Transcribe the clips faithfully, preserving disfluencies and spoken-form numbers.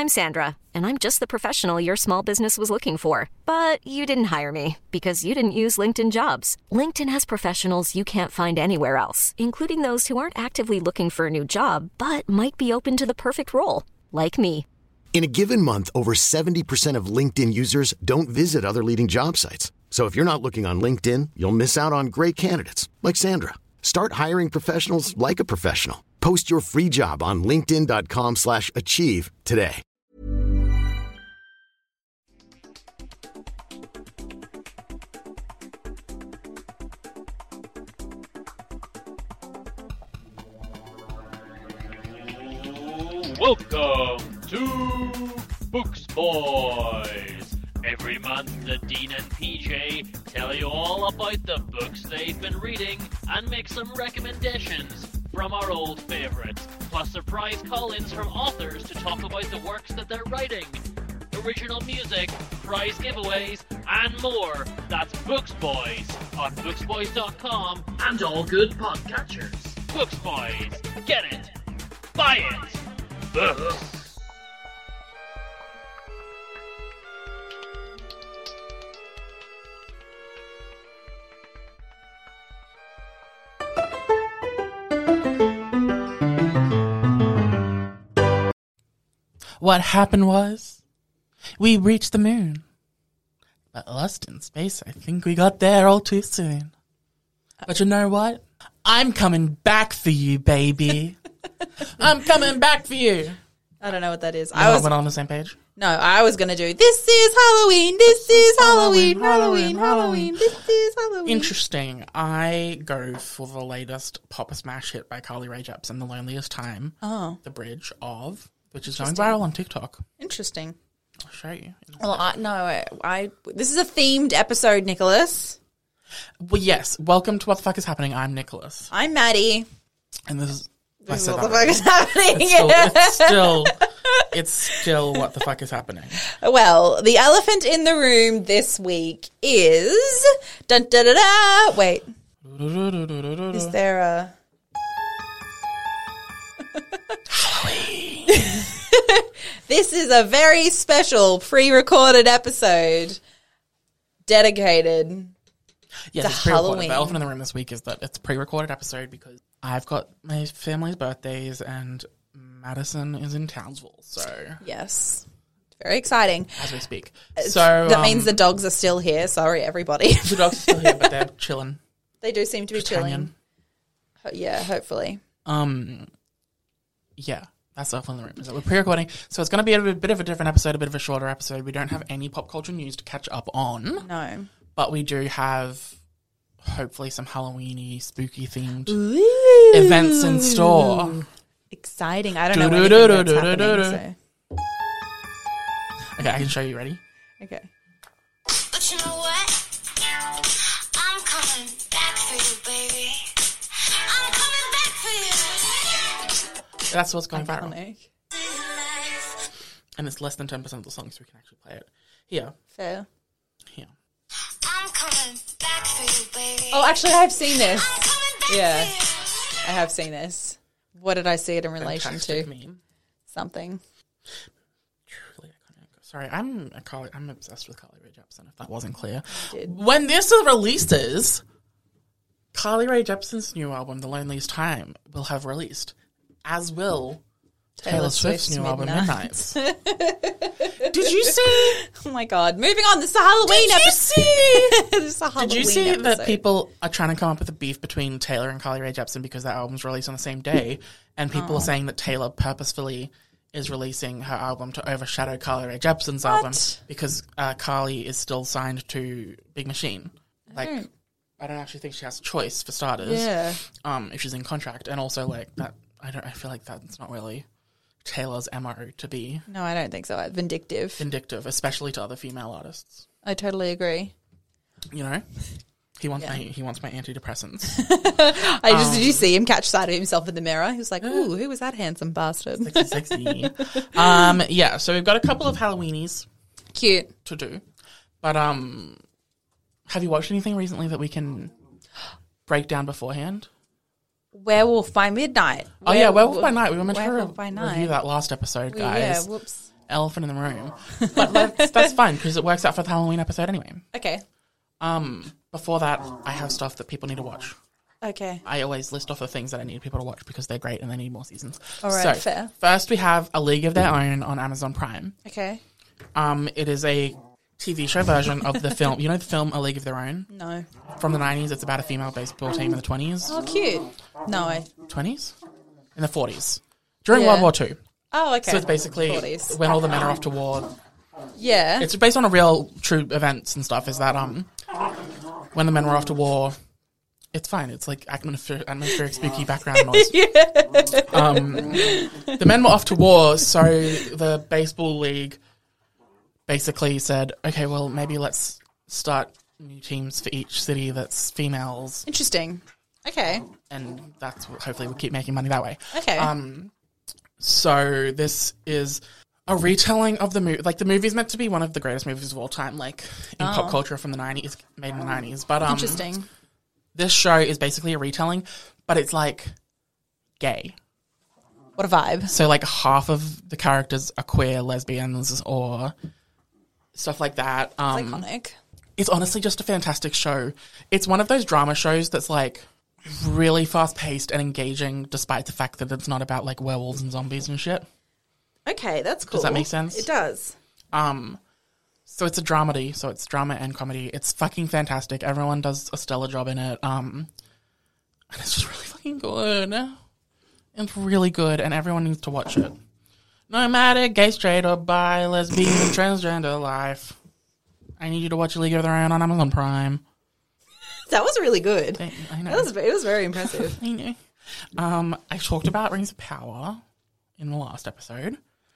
I'm Sandra, and I'm just the professional your small business was looking for. But you didn't hire me because you didn't use LinkedIn Jobs. LinkedIn has professionals you can't find anywhere else, including those who aren't actively looking for a new job, but might be open to the perfect role, like me. In a given month, over seventy percent of LinkedIn users don't visit other leading job sites. So if you're not looking on LinkedIn, you'll miss out on great candidates like Sandra. Start hiring professionals like a professional. Post your free job on linkedin.com slash achieve today. Welcome to Books Boys. Every month, the Dean and P J tell you all about the books they've been reading and make some recommendations from our old favourites, plus surprise call-ins from authors to talk about the works that they're writing, original music, prize giveaways, and more. That's Books Boys on books boys dot com and all good podcatchers. Books Boys. Get it. Buy it. Books. What happened was, we reached the moon. But lost in space, I think we got there all too soon. But you know what? I'm coming back for you, baby. I'm coming back for you. I don't know what that is. I was, went on the same page? No, I was going to do, this is Halloween, this is Halloween, Halloween, Halloween, this is Halloween. Interesting. I go for the latest pop smash hit by Carly Rae Jepsen, The Loneliest Time. Oh. The Bridge of... which is going viral on TikTok. Interesting. I'll show you. Well, I, no, I, I. This is a themed episode, Nicholas. Well, yes. Welcome to What the Fuck is Happening. I'm Nicholas. I'm Maddie. And this is... This is What the Fuck is Happening. It's still, it's still... It's still What the Fuck is Happening. Well, the elephant in the room this week is... Dun, da, da, da. Wait. Is there a... Halloween. This is a very special pre-recorded episode dedicated yes, to it's pre-recorded. Halloween. The elephant in the room this week is that it's a pre-recorded episode because I've got my family's birthdays and Madison is in Townsville, so... Yes. Very exciting. As we speak. It's, So that um, means the dogs are still here. Sorry, everybody. The dogs are still here, but they're chilling. They do seem to be Just chilling. hanging. Ho- Yeah, hopefully. Um... Yeah, that's the elephant in the room. Is that we're pre-recording, so it's going to be a bit of a different episode, a bit of a shorter episode. We don't have any pop culture news to catch up on, No. but we do have hopefully some Halloweeny, spooky themed Ooh. events in store. Exciting. I don't know anything that's happening, so. Okay, I can show you. Ready? Okay. But you know what? I'm coming back for you, baby. I'm coming back for you. That's what's going viral, Iconic. and it's less than ten percent of the song, so we can actually play it. Here, Fair. here. I'm coming back for you, baby. Oh, actually, I've seen this. I'm coming back Yeah. for you. I have seen this. What did I see it in relation Fantastic to? meme. Something. Truly iconic. Sorry, I'm a Carly, I'm obsessed with Carly Rae Jepsen. If that wasn't clear, did. when this releases, Carly Rae Jepsen's new album, The Loneliest Time, will have released, as will Taylor, Taylor Swift's, Swift's new album, Midnights. Midnights. Did you see? Oh my god. Moving on. This is a Halloween Did you episode. see? This is a Halloween Did you see episode. that people are trying to come up with a beef between Taylor and Carly Rae Jepsen because their albums released on the same day, and people Oh. are saying that Taylor purposefully is releasing her album to overshadow Carly Rae Jepsen's album because uh, Carly is still signed to Big Machine. Like, don't- I don't actually think she has a choice, for starters. Yeah. Um, if she's in contract, and also like that, I don't. I feel like that's not really Taylor's M O to be No, I don't think so. Vindictive. vindictive, especially to other female artists. I totally agree. You know, he wants Yeah. my he wants my antidepressants. I just Um, did you see him catch sight of himself in the mirror? He was like, "Ooh, who was that handsome bastard?" sexy, sexy. um, yeah. So we've got a couple of Halloweenies Cute. to do, but um, have you watched anything recently that we can break down beforehand? Werewolf by Midnight. Oh yeah, Werewolf by Night. We were meant to Werewolf re- by review Night. that last episode, We- guys. Yeah, whoops. elephant in the room. But that's, that's fine because it works out for the Halloween episode anyway. Okay. Um, before that, I have stuff that people need to watch. Okay. I always list off the things that I need people to watch because they're great and they need more seasons. All right, so, fair. First, we have A League of Their Own on Amazon Prime. Okay. Um, it is a T V show version of the film. You know the film A League of Their Own? No. From the nineties. It's about a female baseball team in the twenties. Oh, cute. No way. twenties? In the forties. During Yeah. World War Two. Oh, okay. So it's basically forties. when all the men are off to war. Yeah. It's based on a real, true events and stuff. Is that um, when the men were off to war, it's fine. It's like atmospheric, atmospheric spooky background noise. um, the men were off to war, so the baseball league basically said, "Okay, well, maybe let's start new teams for each city that's females." Interesting. Okay. And that's what, hopefully we'll keep making money that way. Okay. Um, so this is a retelling of the movie. Like, the movie is meant to be one of the greatest movies of all time, like, in Oh. pop culture from the nineties, made in the nineties. But, um, Interesting. this show is basically a retelling, but it's, like, gay. What a vibe. So, like, half of the characters are queer, lesbians, or stuff like that. Um, It's iconic. It's honestly just a fantastic show. It's one of those drama shows that's, like, really fast-paced and engaging, despite the fact that it's not about, like, werewolves and zombies and shit. Okay, that's cool. Does that make sense? It does. Um, so it's a dramedy, so it's drama and comedy. It's fucking fantastic. Everyone does a stellar job in it. Um, and it's just really fucking good. It's really good, and everyone needs to watch it. No matter gay, straight, or bi, lesbian, transgender life. I need you to watch A League of Their Own on Amazon Prime. That was really good. I, I know. That was, it was very impressive. I know. Um, I talked about Rings of Power in the last episode.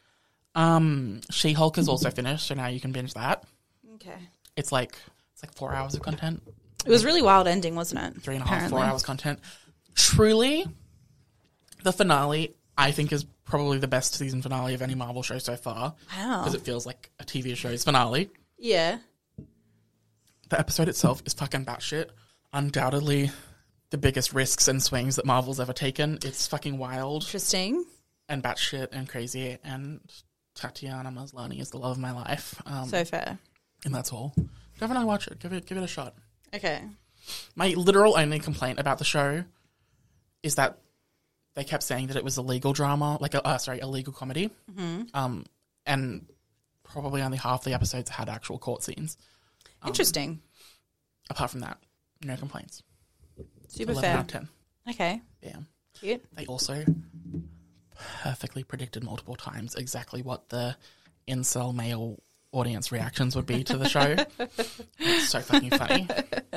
Um, She-Hulk is also finished, so now you can binge that. Okay. It's like it's like four hours of content, It was really wild ending, wasn't it? three and a half, Apparently. four hours content. Truly, the finale I think is probably the best season finale of any Marvel show so far. Wow. Because it feels like a T V show's finale. Yeah. The episode itself is fucking batshit. Undoubtedly, the biggest risks and swings that Marvel's ever taken. It's fucking wild Interesting. and batshit and crazy. And Tatiana Maslany is the love of my life. Um, So fair. and that's all. Definitely watch it. Give it, give it a shot. Okay. My literal only complaint about the show is that they kept saying that it was a legal drama, like a uh, sorry, a legal comedy, mm-hmm. um, and probably only half the episodes had actual court scenes. Um, Interesting. Apart from that, no complaints. Super eleven fair. out of ten. Okay. Yeah. Cute. They also perfectly predicted multiple times exactly what the incel male audience reactions would be to the show. It's so fucking funny.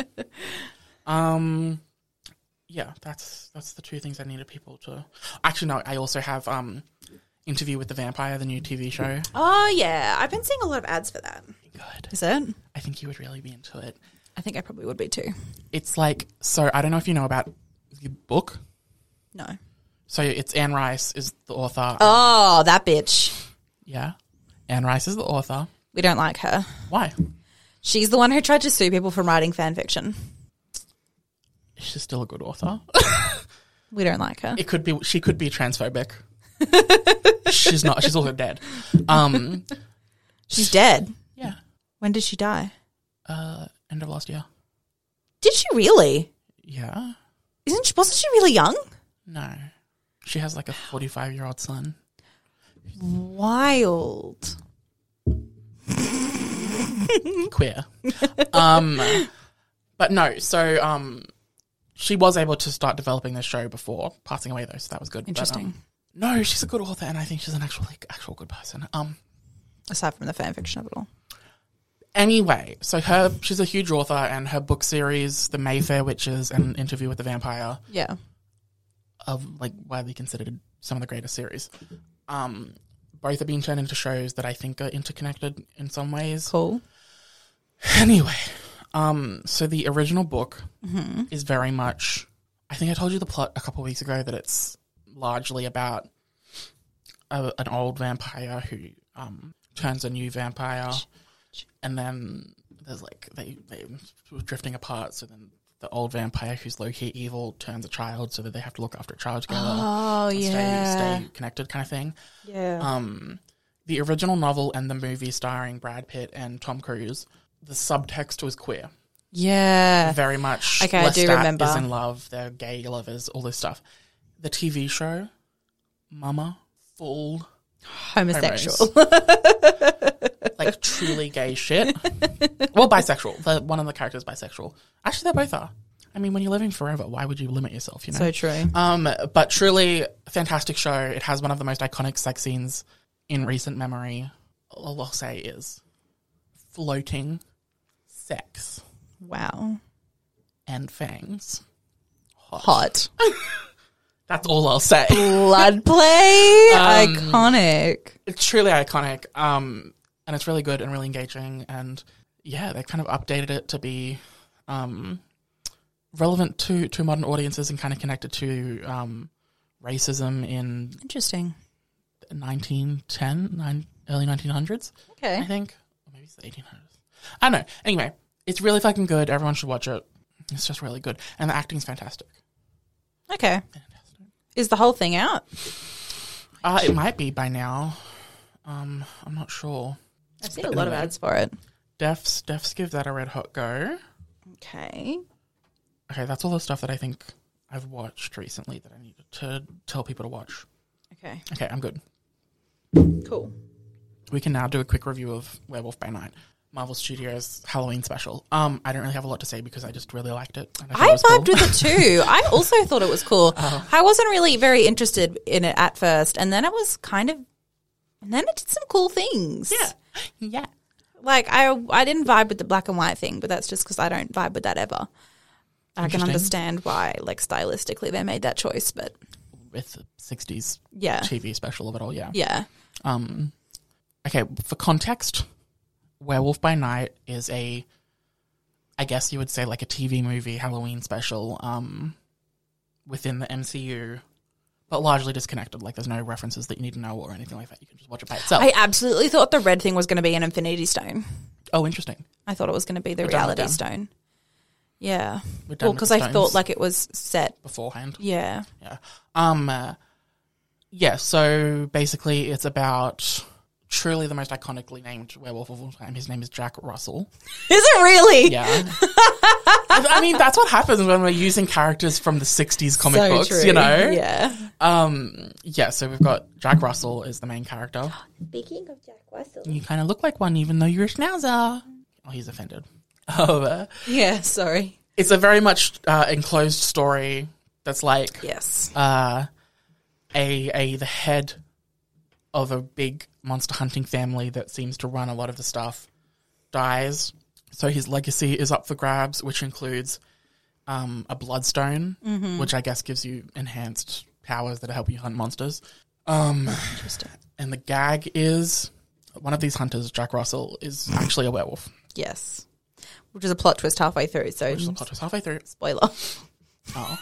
Um, yeah, that's that's the two things I needed people to. Actually, no, I also have um, Interview with the Vampire, the new T V show. Oh, yeah. I've been seeing a lot of ads for that. Good. Is it? I think you would really be into it. I think I probably would be too. It's like, so I don't know if you know about the book. No. So it's Anne Rice is the author. Oh, that bitch. Yeah. Anne Rice is the author. We don't like her. Why? She's the one who tried to sue people for writing fan fiction. She's still a good author. We don't like her. It could be, she could be transphobic. She's not, she's also dead. Um, She's dead. yeah. When did she die? Uh, end of last year. Did she really? Yeah. Isn't she, wasn't she really young? No. She has like a forty-five year old son. Wild. Queer. um, but no, so, um, she was able to start developing this show before passing away though, so that was good. Interesting. But, um, no, she's a good author and I think she's an actual, like, actual good person. Um, Aside from the fan fiction of it all. Anyway, so her she's a huge author and her book series, The Mayfair Witches and Interview with the Vampire, Yeah. are like widely considered some of the greatest series. Um, both are being turned into shows that I think are interconnected in some ways. Cool. Anyway, um, so the original book Mm-hmm. is very much, I think I told you the plot a couple of weeks ago that it's largely about a, an old vampire who um, turns a new vampire, and then there's like, they, they were drifting apart, so then the old vampire who's low-key evil turns a child so that they have to look after a child together. Oh, and yeah. Stay, stay connected kind of thing. Yeah. Um, the original novel and the movie starring Brad Pitt and Tom Cruise, the subtext was queer. Yeah. Very much. Okay, I do Lestat remember. is in love. They're gay lovers. All this stuff. The T V show, Mama, full Homosexual. like truly gay shit. Well, bisexual. The, one of the characters is bisexual. Actually, they both are. I mean, when you're living forever, why would you limit yourself? You know. So true. Um, but truly fantastic show. It has one of the most iconic sex scenes in recent memory. All I'll say is floating sex Wow. and fangs. Hot. That's all I'll say. Blood play. Um, Iconic. It's truly iconic. Um, and it's really good and really engaging. And yeah, they kind of updated it to be um, relevant to, to modern audiences and kind of connected to um, racism in Interesting. nineteen ten, nine, early nineteen hundreds, Okay. I think. Or maybe it's the eighteen hundreds. I don't know. Anyway, it's really fucking good. Everyone should watch it. It's just really good. And the acting's fantastic. Okay. Is the whole thing out? Uh, it might be by now. Um, I'm not sure. I've seen But a lot of anyway. ads for it. Defs, Defs give that a red hot go. Okay. Okay, that's all the stuff that I think I've watched recently that I needed to tell people to watch. Okay. Okay, I'm good. Cool. We can now do a quick review of Werewolf by Night, Marvel Studios Halloween special. Um, I don't really have a lot to say because I just really liked it. And I, thought I it was vibed cool. with it too. I also thought it was cool. I wasn't really very interested in it at first, and then it was kind of, and then it did some cool things. Yeah, yeah. Like I, I didn't vibe with the black and white thing, but that's just because I don't vibe with that ever. I can Interesting. understand why, like stylistically, they made that choice, but With the sixties yeah, T V special of it all, yeah. yeah, Um, okay, for context, Werewolf by Night is a, I guess you would say like a T V movie Halloween special um, within the M C U, but largely disconnected. Like there's no references that you need to know or anything like that. You can just watch it by itself. I absolutely thought the red thing was going to be an Infinity Stone. oh, interesting. I thought it was going to be the We're done with Reality them. Stone. Yeah, We're done well, with because the I thought stones like it was set. beforehand. Yeah, Yeah. Um. Uh, yeah. So basically, it's about truly the most iconically named werewolf of all time. His name is Jack Russell. is it really? Yeah. I, I mean, that's what happens when we're using characters from the sixties comic So books. true. You know. Yeah. Um. Yeah. So we've got Jack Russell is the main character. Speaking of Jack Russell. You kind of look like one, even though you're a schnauzer. Oh, he's offended. Oh. Uh, Yeah. Sorry. it's a very much uh, enclosed story. That's like Yes. uh, a a the head of a big monster hunting family that seems to run a lot of the stuff dies. So his legacy is up for grabs, which includes um, a bloodstone, which I guess gives you enhanced powers that help you hunt monsters. Um, Interesting. and the gag is one of these hunters, Jack Russell, is actually a werewolf. Yes. Which is a plot twist halfway through. So Which is a plot twist halfway through. spoiler. Oh.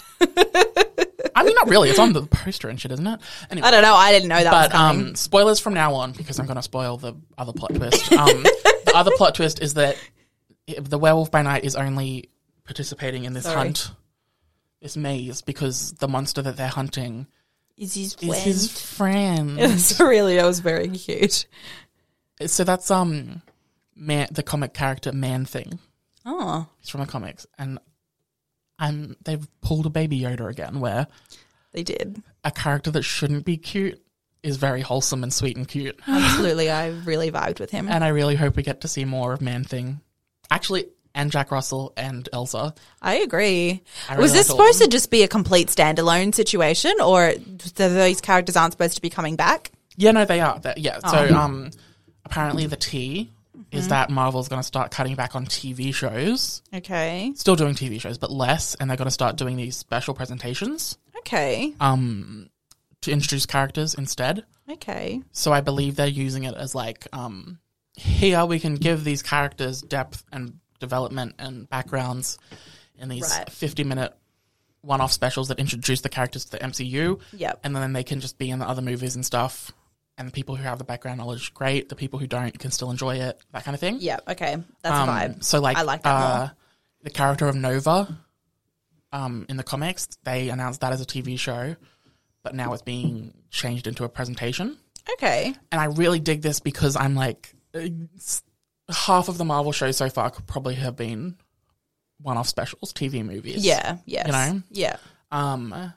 I mean, not really. It's on the poster and shit, isn't it? Anyway. I don't know. I didn't know that But was coming. um, spoilers from now on because I'm going to spoil the other plot twist. Um, the other plot twist is that the Werewolf by Night is only participating in this Sorry. hunt, this maze, because the monster that they're hunting is his is friend. his friend. It's really, that was very cute. So that's um, man, the comic character Man Thing. Oh. He's from the comics, and I'm they've pulled a Baby Yoda again, where They did. a character that shouldn't be cute is very wholesome and sweet and cute. Absolutely. I really vibed with him. And I really hope we get to see more of Man Thing. Actually, and Jack Russell and Elsa. I agree. I really was this liked all of supposed to them. just be a complete standalone situation, or th- those characters aren't supposed to be coming back? Yeah, no, they are. They're, yeah, Oh. so um, apparently the T is that Marvel's going to start cutting back on T V shows. Okay. Still doing T V shows, but less, and they're going to start doing these special presentations Okay. um, to introduce characters instead. Okay. So I believe they're using it as like, um, here we can give these characters depth and development and backgrounds in these Right. fifty-minute one-off specials that introduce the characters to the M C U. Yep. And then they can just be in the other movies and stuff. And the people who have the background knowledge, great. The people who don't can still enjoy it, that kind of thing. Yep. Okay. That's Um, a vibe. So, like, I like that uh, more. the character of Nova um, in the comics, they announced that as a T V show, but now it's being changed into a presentation. Okay. And I really dig this because I'm like, it's- half of the Marvel shows so far could probably have been one-off specials, T V movies. Yeah. Yes. You know? Yeah. Um,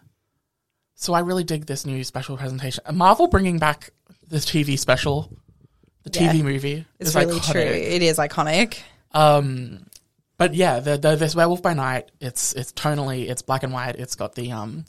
so I really dig this new special presentation. Marvel bringing back this T V special, the Yeah. T V movie, It's is really iconic. true. It is iconic. Um, but yeah, the, the this Werewolf by Night, it's it's tonally, it's black and white. It's got the um,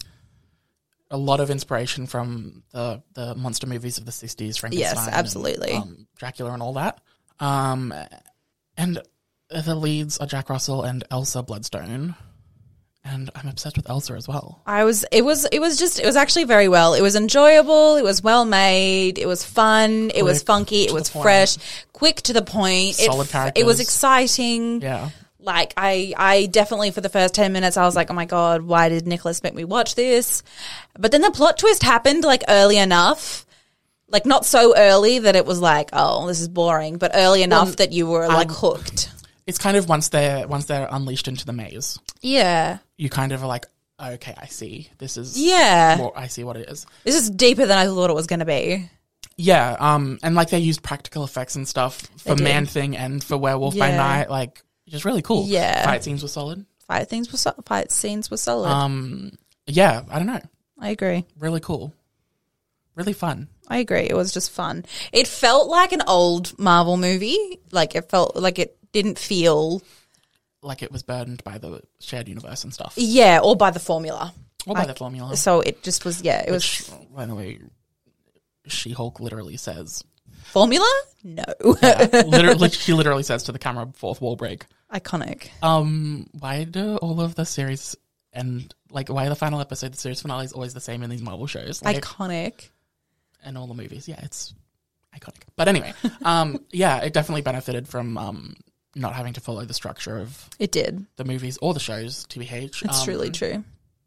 a lot of inspiration from the the monster movies of the sixties, Frankenstein, Yes, absolutely. and, um, Dracula, and all that. Um, and the leads are Jack Russell and Elsa Bloodstone, and I'm obsessed with Elsa as well. I was, it was, it was just, it was actually very well. It was enjoyable. It was well made. It was fun. It was Quick, funky. It to was the point. fresh, quick to the point. Solid it, characters. It was exciting. Yeah. Like I, I definitely for the first ten minutes I was like, oh my God, why did Nicholas make me watch this? But then the plot twist happened like early enough. Like not so early that it was like, oh, this is boring, but early enough Well, that you were like I'm- hooked. It's kind of once they're once they're unleashed into the maze, Yeah. you kind of are like, okay, I see. This is Yeah. more, I see what it is. This is deeper than I thought it was going to be. Yeah, um, and like they used practical effects and stuff for did. Man Thing and for Werewolf by Yeah. Night, like just really cool. Yeah. Fight scenes were solid. Fight things were so- fight scenes were solid. Um, yeah, I don't know, I agree. really cool, really fun. I agree. It was just fun. It felt like an old Marvel movie. Like it felt like it didn't feel, Like it was burdened by the shared universe and stuff, yeah, or by the formula. or by like- the formula. So it just was, yeah, it was Which, by the way, She-Hulk literally says, formula? No. yeah, literally, she literally says to the camera, fourth wall break. Iconic. Um, why do all of the series and like why the final episode, the series finale is always the same in these Marvel shows? Like, Iconic. and all the movies. Yeah, it's iconic. But anyway, um, yeah, it definitely benefited from um, not having to follow the structure of It did. the movies or the shows, T B H. It's Um, truly true.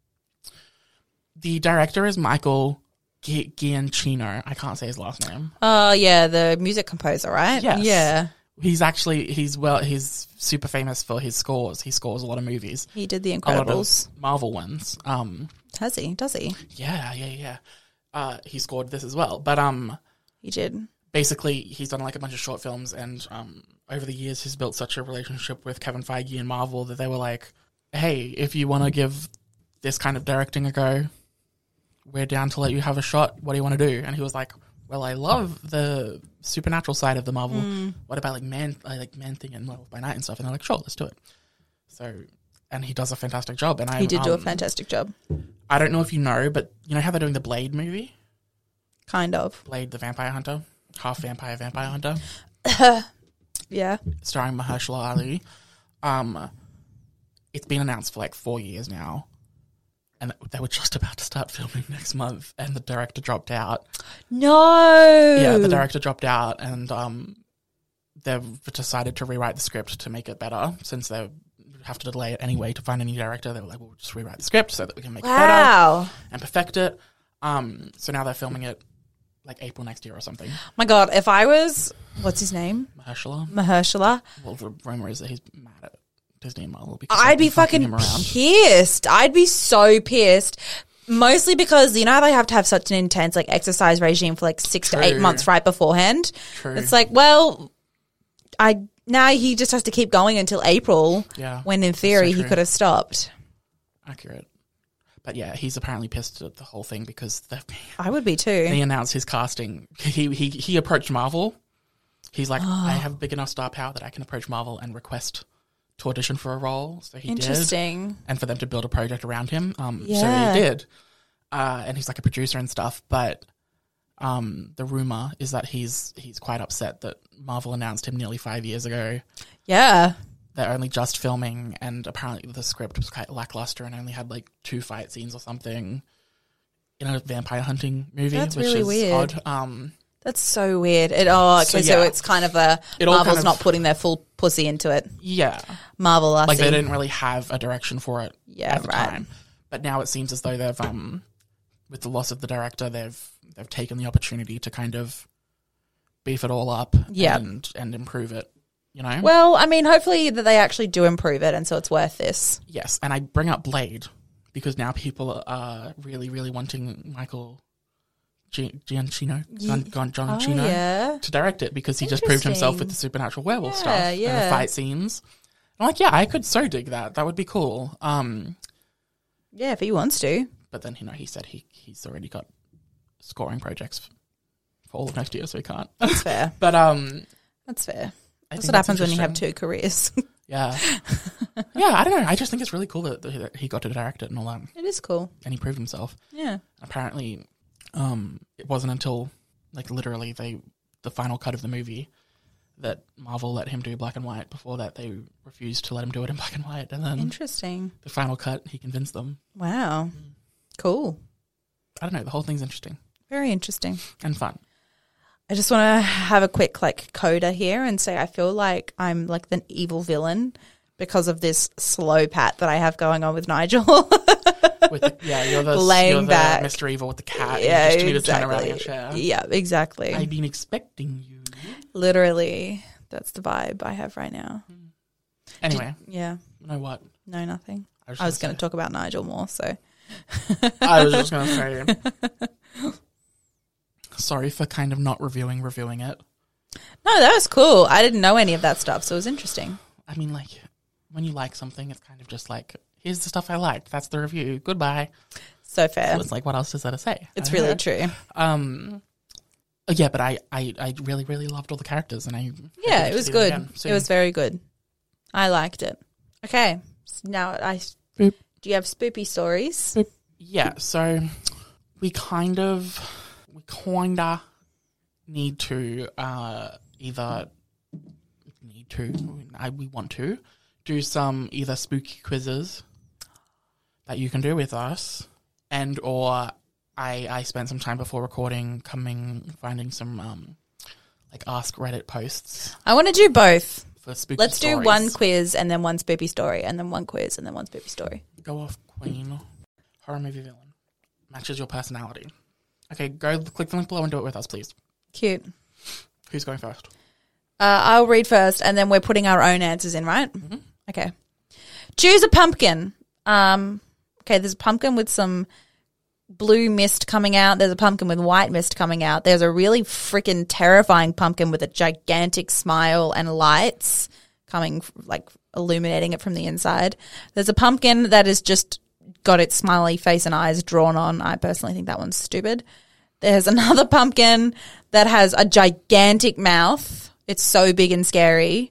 The director is Michael Gi- Giacchino. I can't say his last name. Oh, yeah, the music composer, right? Yes. Yeah. He's actually, he's well, he's super famous for his scores. He scores a lot of movies. He did The A lot Incredibles. of Marvel ones. Um, Has he? Does he? yeah, yeah, yeah. Uh, he scored this as well. But um, He did. basically, he's done like a bunch of short films, and um, over the years, he's built such a relationship with Kevin Feige and Marvel that they were like, "Hey, if you want to give this kind of directing a go, we're down to let you have a shot. What do you want to do?" And he was like, "Well, I love the supernatural side of the Marvel. What about like Man, I like Man Thing and Werewolf by Night and stuff?" And they're like, "Sure, let's do it." So, and he does a fantastic job. And I, He did do a um, fantastic job. I don't know if you know, but you know how they're doing the Blade movie, Kind of. Blade the Vampire Hunter, half vampire, vampire hunter. Yeah. Starring Mahershala Ali. Um, it's been announced for like four years now, and they were just about to start filming next month, and the director dropped out. No. Yeah, the director dropped out, and um, they've decided to rewrite the script to make it better. Since they have to delay it anyway to find a new director, they were like, "We'll just rewrite the script so that we can make it better Wow. and perfect it." Um, so now they're filming it like April next year or something. My God, if I was, what's his name? Mahershala. Mahershala. Well, the rumor is that he's mad at Disney and Marvel because I'd they've be been fucking fucking him around. pissed. I'd be so pissed. Mostly because, you know, they have to have such an intense, like, exercise regime for, like, six True. to eight months right beforehand. True. It's like, well, I now he just has to keep going until April Yeah, when, in that's theory, so he true. could have stopped. Accurate. But yeah, he's apparently pissed at the whole thing because they've I would be too. they announced his casting. He he he approached Marvel. He's like, I have big enough star power that I can approach Marvel and request to audition for a role. So he did, Interesting. and for them to build a project around him. Um, Yeah. so he did, uh, and he's like a producer and stuff. But um, the rumor is that he's he's quite upset that Marvel announced him nearly five years ago. Yeah. They're only just filming, and apparently the script was quite lackluster and only had like two fight scenes or something in a vampire hunting movie, That's which really is weird. odd. Um, That's so weird. It, oh, okay, So, so, yeah. it's kind of a It all Marvel's kind of- not putting their full pussy into it. yeah, Marvel, like they didn't really have a direction for it Yeah, at the right. time. But now it seems as though they've, um, with the loss of the director, they've they've taken the opportunity to kind of beef it all up, Yeah. and and improve it. You know, Well, I mean, hopefully that they actually do improve it, and so it's worth this. yes. And I bring up Blade because now people are really, really wanting Michael G- Giancino, Gian, Gian, Oh, Giancino yeah. to direct it because he just proved himself with the Interesting. supernatural werewolf Yeah, stuff and yeah. the fight scenes. I'm like, yeah, I could so dig that. That would be cool. Um, Yeah, if he wants to. but then, you know, he said he he's already got scoring projects for all of next year, so he can't. That's fair. But um, That's fair. I That's think what happens when you have interesting. two careers. Yeah, yeah. I don't know. I just think it's really cool that, that he got to direct it and all that, It is cool. and he proved himself. Yeah. Apparently, um, it wasn't until like literally they the final cut of the movie that Marvel let him do black and white. Before that, they refused to let him do it in black and white, and then Interesting. the final cut, he convinced them. Wow. Cool. I don't know. The whole thing's interesting Very interesting. and fun. I just want to have a quick like coda here and say I feel like I'm like the evil villain because of this slow pat that I have going on with Nigel. With the, yeah, you're the, Laying you're the back. Mister Evil with the cat. yeah, you just need to turn exactly. around your chair. Yeah, exactly. I've been expecting you. Literally, that's the vibe I have right now. Anyway, Yeah, you know what? no, nothing. I was, I was going gonna to talk about Nigel more, so. say- I was just going to say. Sorry for kind of not reviewing, reviewing it. No, that was cool. I didn't know any of that stuff, so it was interesting. I mean, like, when you like something, it's kind of just like, here's the stuff I liked. That's the review. Goodbye. So fair. So it's like, what else is there to say? It's I don't really know. true. Um, yeah, but I, I, I really, really loved all the characters, and I Yeah, I it to was see them good. again soon. It was very good. I liked it. Okay, so now I. Boop. Do you have spoopy stories? Yeah, so we kind of, we kinda need to uh, either need to, I, we want to do some either spooky quizzes that you can do with us, and or I I spent some time before recording coming finding some um like Ask Reddit posts I want to do both. for spooky. Let's do stories. one quiz and then one spoopy story, and then one quiz and then one spoopy story. Go off, Queen. Horror movie villain matches your personality. Okay, go click the link below and do it with us, please. Cute. Who's going first? Uh, I'll read first, and then we're putting our own answers in, right? Mm-hmm. Okay. Choose a pumpkin. Um, okay, there's a pumpkin with some blue mist coming out. There's a pumpkin with white mist coming out. There's a really freaking terrifying pumpkin with a gigantic smile and lights coming, like illuminating it from the inside. There's a pumpkin that is just got its smiley face and eyes drawn on. I personally think that one's stupid. There's another pumpkin that has a gigantic mouth. It's so big and scary.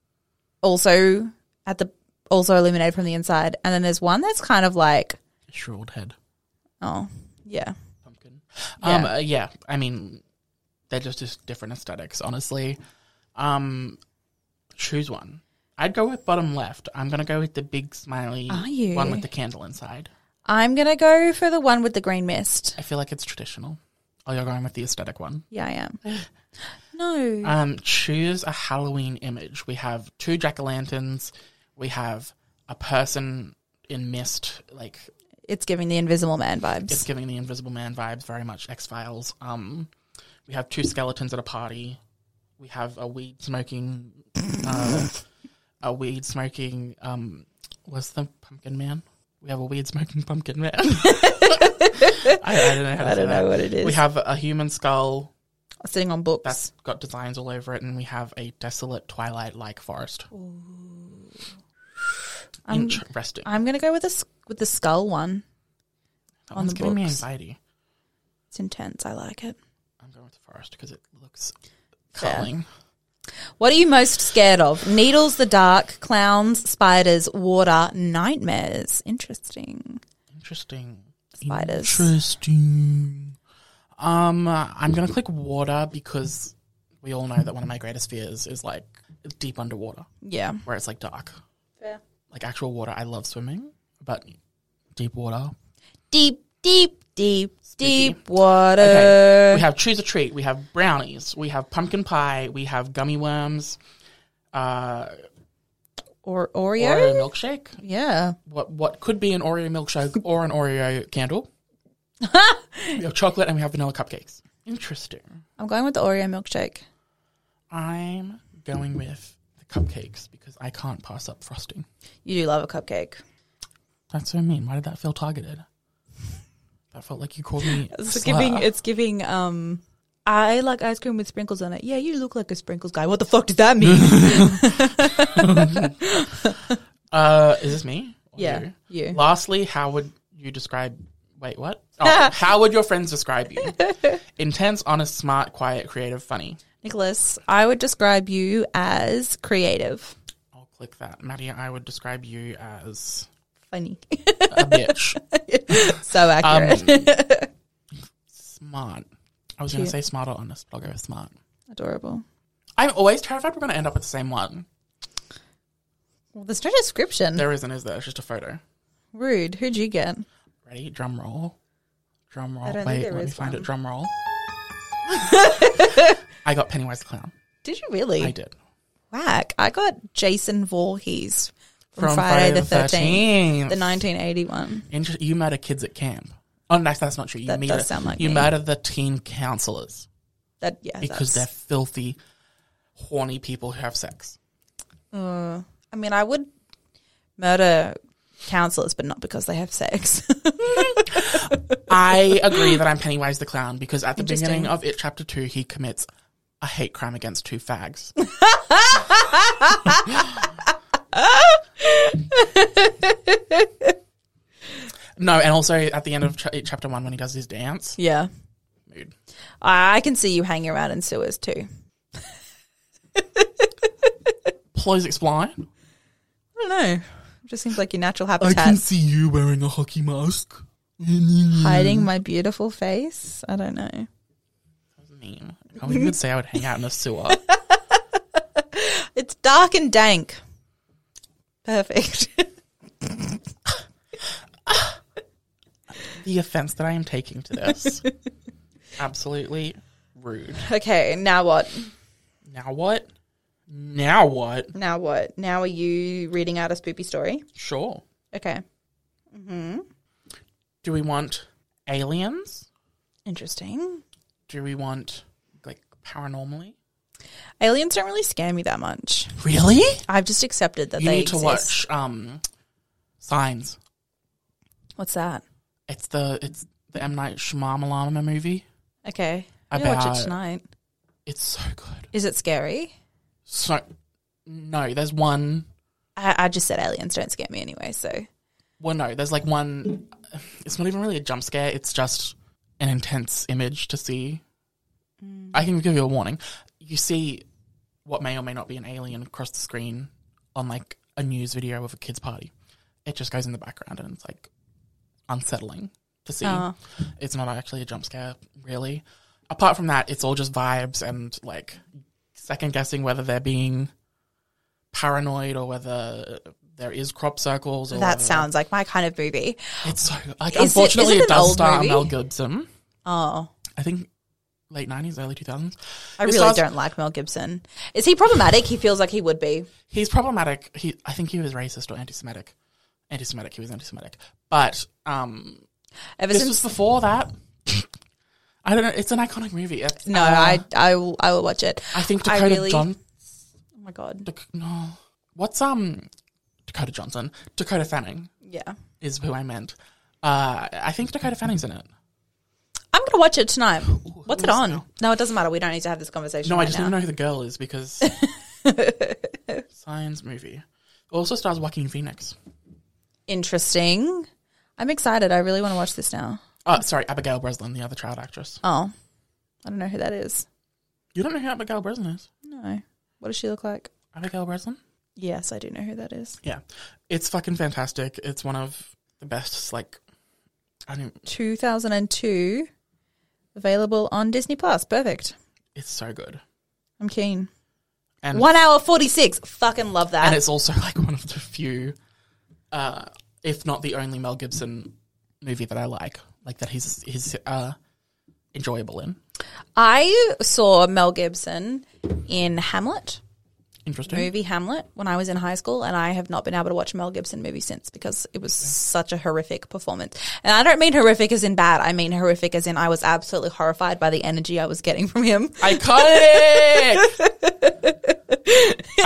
Also at the also illuminated from the inside. And then there's one that's kind of like, Shriveled head. oh, yeah. Pumpkin. Um, Yeah. uh, yeah, I mean, they're just, just different aesthetics, honestly. Um, choose one. I'd go with bottom left. I'm going to go with the big smiley Are you? one with the candle inside. I'm going to go for the one with the green mist. I feel like it's traditional. Oh, you're going with the aesthetic one. Yeah, I am. No. Um, choose a Halloween image. We have two jack-o'-lanterns. We have a person in mist, like It's giving the Invisible Man vibes. it's giving the Invisible Man vibes, very much X-Files. Um, we have two skeletons at a party. We have a weed smoking, uh, a weed smoking. Um, what's the pumpkin man? We have a weed smoking pumpkin man. I, I don't know how to I say don't that. know what it is. We have a human skull Sitting on books. that's got designs all over it, and we have a desolate twilight-like forest. Interesting. I'm going to go with the, s- with the skull one. That on one's the giving me books. anxiety. It's intense. I like it. I'm going with the forest because it looks Fair. calming. What are you most scared of? Needles, the dark, clowns, spiders, water, nightmares. Interesting. Interesting. Spiders. Interesting. Um, uh, I'm gonna click water because we all know that one of my greatest fears is like deep underwater, Yeah. where it's like dark. Fair. Like actual water, I love swimming, but deep water. Deep, deep, deep, Spooky. deep water. Okay, we have choose a treat. We have brownies. We have pumpkin pie. We have gummy worms. Uh, Or Oreo? Oreo milkshake. Yeah. What what could be an Oreo milkshake or an Oreo candle. We have chocolate and we have vanilla cupcakes. Interesting. I'm going with the Oreo milkshake. I'm going with the cupcakes because I can't pass up frosting. You do love a cupcake. That's so mean. Why did that feel targeted? That felt like you called me. It's slur. giving. It's giving. Um, I like ice cream with sprinkles on it. Yeah, you look like a sprinkles guy. What the fuck does that mean? uh, is this me? Or Yeah, you? you. Lastly, how would you describe? Wait, what? Oh, how would your friends describe you? Intense, honest, smart, quiet, creative, funny. Nicholas, I would describe you as creative, I'll click that. Maddie, I would describe you as funny, a bitch. so accurate, Um, smart. I was going to say smart or honest, but I'll go with smart. adorable. I'm always terrified we're going to end up with the same one. Well, there's no description. There isn't, is there? It's just a photo. Rude. Who'd you get? Ready? Drum roll. Drum roll. I don't Wait, think there let me is find one. it. Drum roll. I got Pennywise the Clown. Did you really? I did. Whack. I got Jason Voorhees from, From Friday, Friday the the thirteenth, thirteenth. the nineteen eighty-one. Inter- you murder kids at camp. Oh, no, that's not true. You That murder, does sound like You me. murder the teen counselors That yeah, because they're that's, filthy, horny people who have sex. uh, I mean, I would murder counselors, but not because they have sex. I agree that I'm Pennywise the Clown because at the Interesting. beginning of It Chapter two, he commits a hate crime against two fags. No, and also at the end of ch- It Chapter one when he does his dance. Yeah, Mood. I can see you hanging around in sewers too. Please explain. I don't know. It just seems like your natural habitat. see you wearing a hockey mask. Hiding my beautiful face. I don't know. Mean. I can't even say I would hang out in a sewer. It's dark and dank. Perfect. The offense that I am taking to this. Absolutely rude. Okay, now what? Now what? Now what? Now what? Now are you reading out a spoopy story? Sure. Okay. Do we want aliens? Interesting. Do we want, like, paranormally? Aliens don't really scare me that much. Really? I've just accepted that You they need to exist. watch um, Signs. What's that? It's the it's the M. Night Shyamalan movie. Okay. I'm going to watch About- it tonight. It's so good. Is it scary? So, no, there's one... I, I just said aliens don't scare me anyway, so. Well, no, there's like one... It's not even really a jump scare. It's just an intense image to see. Mm. I can give you a warning. You see what may or may not be an alien across the screen on like a news video of a kid's party. It just goes in the background and it's like unsettling to see. Oh. It's not actually a jump scare, really. Apart from that, it's all just vibes and like second guessing whether they're being paranoid or whether there is crop circles. Or That whether- sounds like my kind of movie. It's so like Is it- unfortunately is it it, an does old star movie? Mel Gibson. Oh. I think late nineties, early two thousands. I really don't like Mel Gibson. Is he problematic? He feels like he would be. He's problematic. He, I think he was racist or anti-Semitic. Anti-Semitic. He was anti-Semitic. But um, Ever this since was before that. I don't know. It's an iconic movie. It's, No, uh, I I will I will watch it. I think I Dakota really- John. Oh my god. Dak- no, what's um Dakota Johnson? Dakota Fanning Yeah. is who I meant. Uh, I think Dakota Fanning's in it. I'm going to watch it tonight. What's it who's on? now? No, it doesn't matter. We don't need to have this conversation No, right I just now. want to know who the girl is because science movie. Also stars Joaquin Phoenix. Interesting. I'm excited. I really want to watch this now. Oh, sorry, Abigail Breslin, the other child actress. Oh. I don't know who that is. You don't know who Abigail Breslin is? No. What does she look like? Abigail Breslin? Yes, I do know who that is. Yeah. It's fucking fantastic. It's one of the best, like, I don't two thousand two. Available on Disney Plus. Perfect. it's so good. I'm keen. And One hour forty-six. Fucking love that. and it's also like one of the few, uh, if not the only Mel Gibson movie that I like. Like that he's he's uh, enjoyable in. I saw Mel Gibson in Hamlet. Interesting. Movie Hamlet when I was in high school, and I have not been able to watch a Mel Gibson movie since because it was such a horrific performance. And I don't mean horrific as in bad. I mean horrific as in I was absolutely horrified by the energy I was getting from him. Iconic!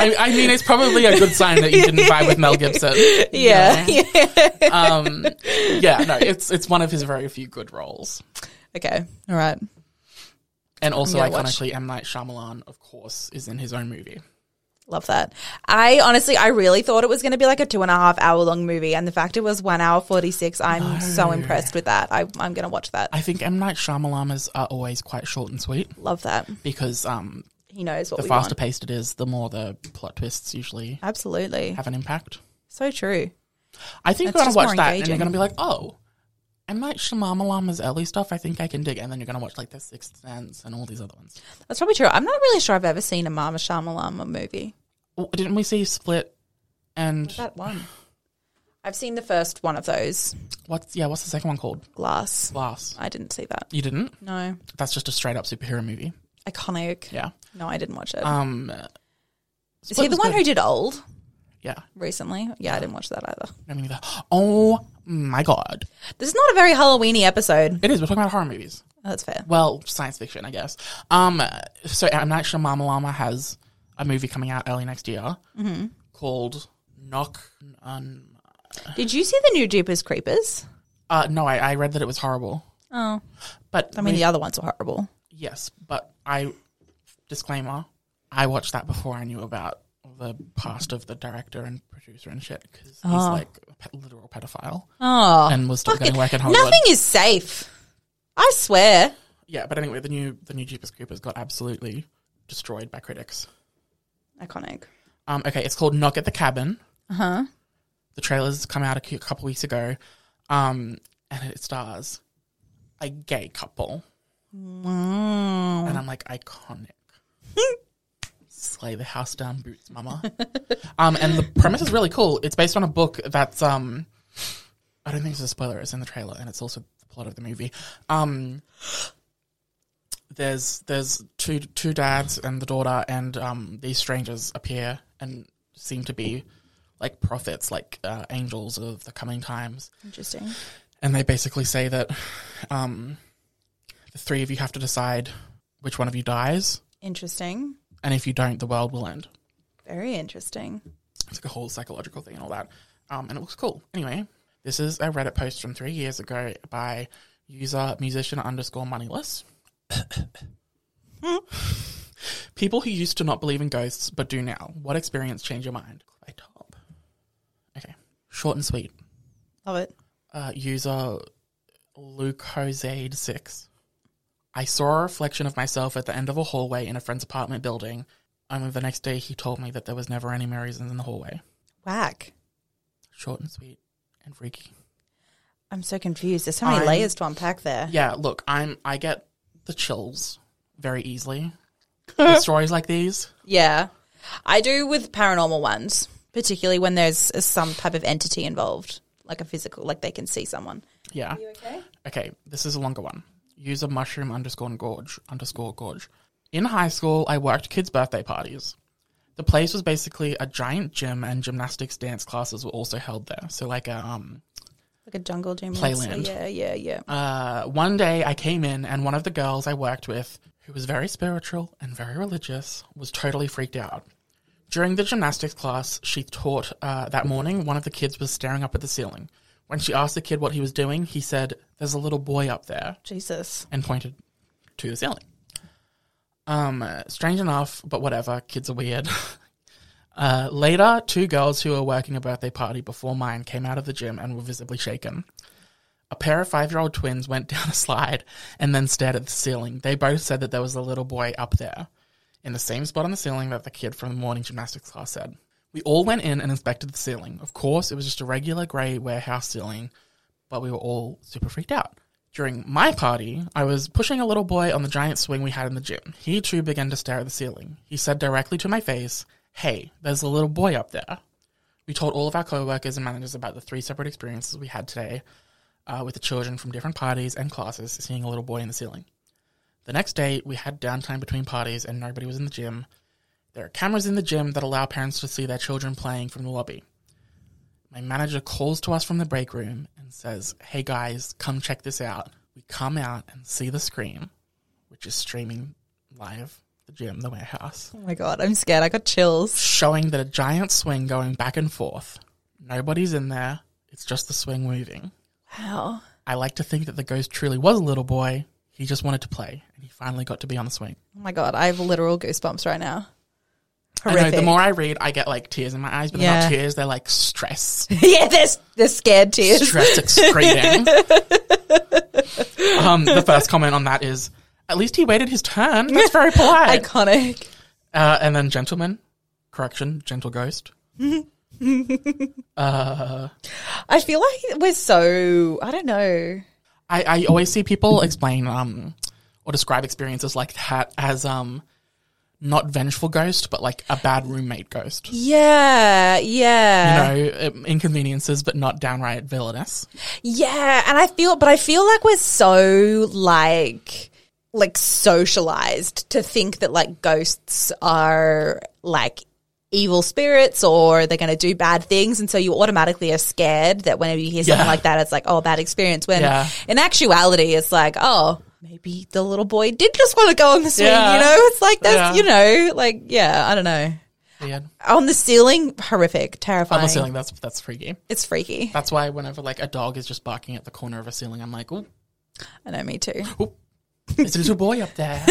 I, I mean, it's probably a good sign that you didn't vibe with Mel Gibson. Yeah. You know? yeah. Um, yeah, no, it's it's one of his very few good roles. Okay. All right. And also, I'm gonna watch- iconically, M. Night Shyamalan, of course, is in his own movie. Love that. I honestly, I really thought it was going to be like a two and a half hour long movie. And the fact it was one hour forty-six, I'm No. so impressed with that. I, I'm going to watch that. I think M. Night Shyamalan are always quite short and sweet Love that. because um, He knows what the we faster want. paced it is, the more the plot twists usually Absolutely. have an impact. So true. I think It's you're going just to watch more that and engaging. you're going to be like, oh, M. Night Shyamalan's early stuff, I think I can dig. And then you're going to watch like The Sixth Sense and all these other ones. That's probably true. I'm not really sure I've ever seen a Mama Shyamalan movie. Oh, didn't we see Split and That one. I've seen the first one of those. what's, yeah, what's the second one called? Glass. Glass. I didn't see that. You didn't? No. That's just a straight up superhero movie. Iconic. Yeah. No, I didn't watch it. Um, Is Split he the was one good. who did Old Yeah. recently? Yeah, I didn't watch that either. I mean, oh my God. This is not a very Halloweeny episode. It is. We're talking about horror movies. Oh, that's fair. Well, science fiction, I guess. Um, so M. Night Shyamalan has a movie coming out early next year Mm-hmm. called Knock on... Did you see the new Jeepers Creepers? Uh, no, I, I read that it was horrible. Oh. But I mean, we- the other ones were horrible. yes, but I... Disclaimer, I watched that before I knew about the past of the director and producer and shit, because he's Oh. like a pe- literal pedophile Oh. and was still Fuck getting it. work in Hollywood. Nothing is safe. I swear. Yeah, but anyway, the new the new Jeepers Creepers got absolutely destroyed by critics. Iconic. Um, okay, it's called Knock at the Cabin. Uh-huh. The trailers come out a cu- couple weeks ago, um, and it stars a gay couple. Wow. And I'm like, iconic. Slay the house down, boots, mama. um, and the premise is really cool. It's based on a book that's, um, I don't think it's a spoiler, it's in the trailer, and it's also the plot of the movie. Um, there's there's two two dads and the daughter, and um, these strangers appear and seem to be like prophets, like uh, angels of the coming times. Interesting. And they basically say that um, the three of you have to decide which one of you dies, Interesting. and if you don't, the world will end. Very interesting. It's like a whole psychological thing and all that. Um, and it looks cool. Anyway, this is a Reddit post from three years ago by user musician underscore moneyless. People who used to not believe in ghosts but do now. What experience changed your mind? By top. Okay. Short and sweet. Love it. Uh, user Lucozade six. I saw a reflection of myself at the end of a hallway in a friend's apartment building. Only the next day he told me that there was never any mirrors in the hallway. Whack. Short and sweet and freaky. I'm so confused. There's so many I'm- layers to unpack there. Yeah, look, I'm I get the chills very easily with stories like these. Yeah. I do with paranormal ones, particularly when there's uh, some type of entity involved, like a physical, like they can see someone. Yeah. You okay? Okay, this is a longer one. User mushroom underscore gorge underscore gorge. In high school, I worked kids' birthday parties. The place was basically a giant gym, and gymnastics dance classes were also held there. So like a um Like a jungle gym. Playland. Yeah, yeah, yeah. uh one day I came in and one of the girls I worked with, who was very spiritual and very religious, was totally freaked out. During the gymnastics class she taught uh, that morning, one of the kids was staring up at the ceiling. When she asked the kid what he was doing, he said, "There's a little boy up there," Jesus. and pointed to the ceiling. Um, strange enough, but whatever. Kids are weird. uh, later, two girls who were working a birthday party before mine came out of the gym and were visibly shaken. A pair of five-year-old twins went down a slide and then stared at the ceiling. They both said that there was a little boy up there, in the same spot on the ceiling that the kid from the morning gymnastics class said. We all went in and inspected the ceiling. Of course, it was just a regular grey warehouse ceiling, but we were all super freaked out. During my party, I was pushing a little boy on the giant swing we had in the gym. He too began to stare at the ceiling. He said directly to my face, "Hey, there's a little boy up there." We told all of our co-workers and managers about the three separate experiences we had today uh, with the children from different parties and classes seeing a little boy in the ceiling. The next day, we had downtime between parties and nobody was in the gym. There are cameras in the gym that allow parents to see their children playing from the lobby. My manager calls to us from the break room and says, "Hey guys, come check this out." We come out and see the screen, which is streaming live the gym, the warehouse, Oh my God, I'm scared. I got chills. showing that a giant swing going back and forth. Nobody's in there. It's just the swing moving. Wow. I like to think that the ghost truly was a little boy. He just wanted to play, and he finally got to be on the swing. Oh my God, I have literal goosebumps right now. I know, the more I read, I get like tears in my eyes, but they're Yeah. not tears, they're like stress. yeah, they're, they're scared tears. Stress excreting. um, the first comment on that is, at least he waited his turn. That's very polite. Iconic. Uh, and then gentleman, correction, gentle ghost. uh, I feel like we're so, I don't know. I, I always see people explain um, or describe experiences like that as um, not vengeful ghost, but like a bad roommate ghost. Yeah, yeah. You know, um, inconveniences, but not downright villainous. Yeah, and I feel, but I feel like we're so like, like socialized to think that like ghosts are like evil spirits or they're going to do bad things, and so you automatically are scared that whenever you hear something Yeah. like that, it's like, oh, bad experience. When Yeah. in actuality, it's like, oh, maybe the little boy did just want to go on the swing. Yeah. You know, it's like that's Yeah. you know, like yeah, I don't know. Weird. On the ceiling, horrific, terrifying. On the ceiling, that's that's freaky. It's freaky. That's why whenever like a dog is just barking at the corner of a ceiling, I'm like, ooh, I know, me too. ooh, there's a little boy up there.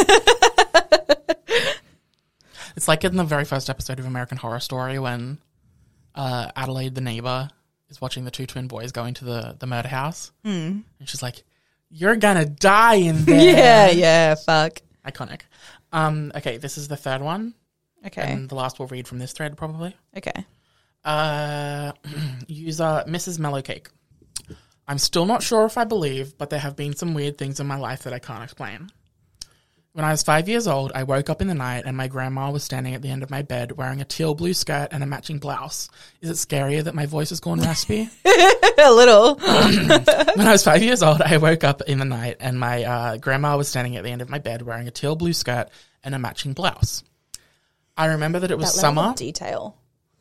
It's like in the very first episode of American Horror Story when uh, Adelaide, the neighbor, is watching the two twin boys going to the, the murder house. Mm. And she's like, you're gonna die in there. Yeah, yeah, fuck. Iconic. Um, okay, this is the third one. Okay, And the last we'll read from this thread, probably. okay. Uh, user Missus Mellowcake. I'm still not sure if I believe, but there have been some weird things in my life that I can't explain. When I was five years old, I woke up in the night and my grandma was standing at the end of my bed wearing a teal blue skirt and a matching blouse. Is it scarier that my voice has gone raspy? A little. When I was five years old, I woke up in the night and my uh, grandma was standing at the end of my bed wearing a teal blue skirt and a matching blouse. I remember that it was That level summer. of detail.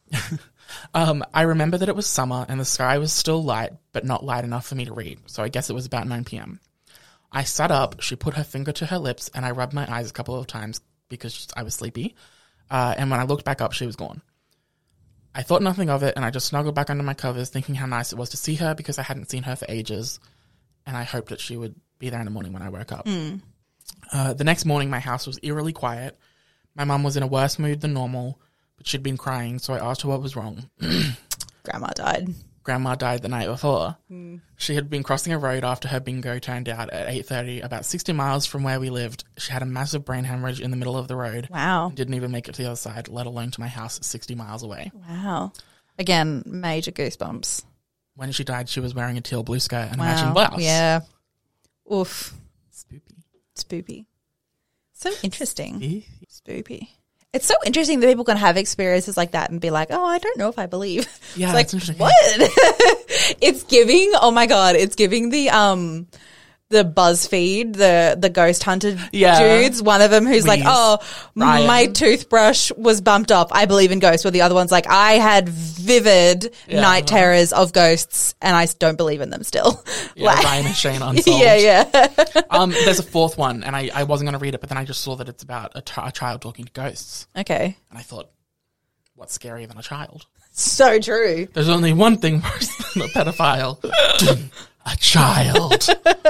Um, I remember that it was summer and the sky was still light, but not light enough for me to read. So I guess it was about nine p.m. I sat up, she put her finger to her lips, and I rubbed my eyes a couple of times because I was sleepy. Uh, and when I looked back up, she was gone. I thought nothing of it, and I just snuggled back under my covers, thinking how nice it was to see her because I hadn't seen her for ages, and I hoped that she would be there in the morning when I woke up. Mm. Uh, the next morning, my house was eerily quiet. My mum was in a worse mood than normal, but she'd been crying, so I asked her what was wrong. Grandma died. Grandma died the night before. Mm. She had been crossing a road after her bingo turned out at eight thirty, about sixty miles from where we lived. She had a massive brain hemorrhage in the middle of the road. Wow. And didn't even make it to the other side, let alone to my house sixty miles away. Wow. Again, major goosebumps. When she died, she was wearing a teal blue skirt and Wow. a matching blouse. Yeah. Oof. Spoopy. Spoopy. So interesting. Eh? Spoopy. It's so interesting that people can have experiences like that and be like, oh, I don't know if I believe. Yeah, it's that's like, interesting. what? It's giving, oh my God, it's giving the, um, the BuzzFeed, the, the ghost hunter Yeah. dudes, one of them who's like, Wheeze. oh, Ryan. my toothbrush was bumped up. I believe in ghosts. Where the other one's like, I had vivid Yeah. night terrors of ghosts and I don't believe in them still. Yeah, Like- Ryan and Shane unsolved. yeah, yeah. um, there's a fourth one, and I, I wasn't going to read it, but then I just saw that it's about a, t- a child talking to ghosts. Okay. And I thought, what's scarier than a child? So true. There's only one thing worse than a pedophile. A child.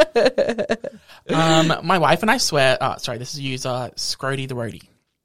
um, my wife and I swear, uh, sorry, this is user Scrody the Roadie.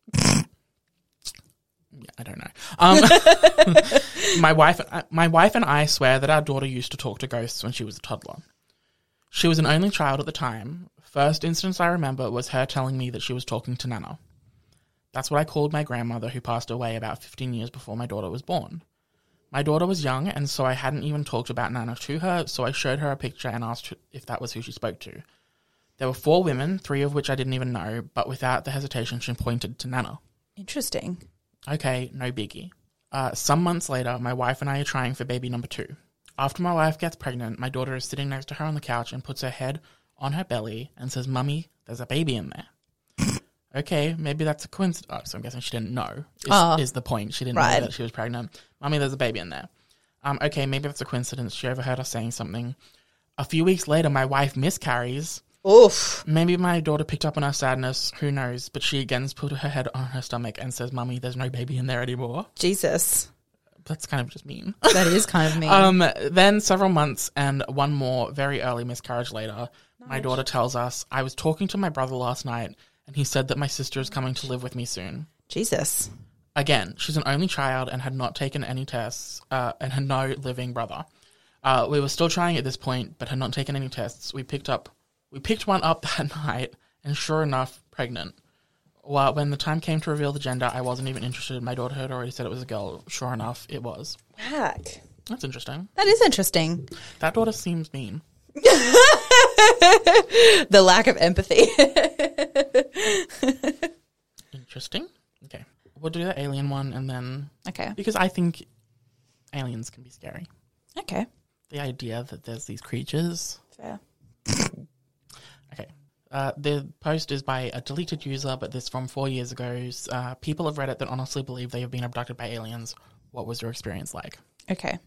Yeah, I don't know. Um, my wife, my wife and I swear that our daughter used to talk to ghosts when she was a toddler. She was an only child at the time. First instance I remember was her telling me that she was talking to Nana. That's what I called my grandmother, who passed away about fifteen years before my daughter was born. My daughter was young, and so I hadn't even talked about Nana to her, so I showed her a picture and asked if that was who she spoke to. There were four women, three of which I didn't even know, but without the hesitation, she pointed to Nana. Interesting. Okay, no biggie. Uh, some months later, my wife and I are trying for baby number two. After my wife gets pregnant, my daughter is sitting next to her on the couch and puts her head on her belly and says, "Mummy, there's a baby in there." Okay, maybe that's a coincidence. Oh, so I'm guessing she didn't know, is, Oh. is the point. She didn't Right. know that she was pregnant. "Mummy, there's a baby in there." Um, okay, maybe that's a coincidence. She overheard us saying something. A few weeks later, my wife miscarries. Oof. Maybe my daughter picked up on our sadness. Who knows? But she again put her head on her stomach and says, "Mummy, there's no baby in there anymore." Jesus. That's kind of just mean. That is kind of mean. Um, then several months and one more very early miscarriage later, my daughter tells us, "I was talking to my brother last night and he said that my sister is coming to live with me soon." Jesus. Again, she's an only child and had not taken any tests uh, and had no living brother. Uh, we were still trying at this point, but had not taken any tests. We picked up, we picked one up that night and sure enough, pregnant. Well, when the time came to reveal the gender, I wasn't even interested. My daughter had already said it was a girl. Sure enough, it was. Whack. That's interesting. That is interesting. That daughter seems mean. The lack of empathy. Interesting. Okay. We'll do the alien one and then... Okay. Because I think aliens can be scary. Okay. The idea that there's these creatures... Fair. Okay. Uh, the post is by a deleted user, but this from four years ago. Uh, people of Reddit that honestly believe they have been abducted by aliens. What was your experience like? Okay.